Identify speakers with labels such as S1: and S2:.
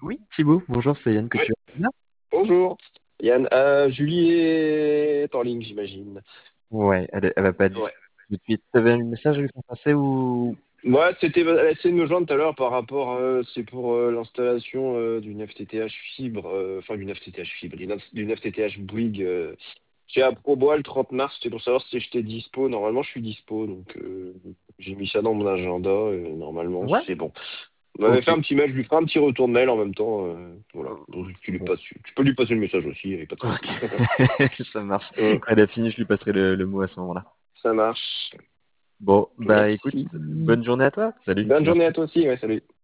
S1: Oui, Thibaut, bonjour, c'est Yann que
S2: Oui,
S1: tu as bien.
S2: bonjour. Yann, Julie est en ligne, j'imagine.
S1: Ouais, elle va pas être
S2: Ouais.
S1: disponible tout de suite. T'avais un message à lui faire passer ou...
S2: Moi, elle a essayé de me joindre tout à l'heure par rapport, c'est pour l'installation d'une FTTH fibre, enfin d'une FTTH fibre, d'une FTTH Bouygues chez Aprobois le 30 mars. C'était pour savoir si j'étais dispo. Normalement, je suis dispo, donc j'ai mis ça dans mon agenda. Normalement,
S1: Ouais,
S2: c'est bon. On m'avait
S1: ok.
S2: fait un petit mail, je lui ferai un petit retour de mail en même temps. Voilà. Donc,
S1: Bon,
S2: tu peux lui passer le message aussi, il n'y a pas de
S1: ok,
S2: souci.
S1: ça marche.
S2: Euh,
S1: Quand elle a fini, je lui passerai le mot à ce moment-là.
S2: Ça marche.
S1: Bon, bah écoute,
S2: Merci.
S1: bonne journée à toi. Salut,
S2: Bonne journée
S1: merci.
S2: à toi aussi. Ouais, salut.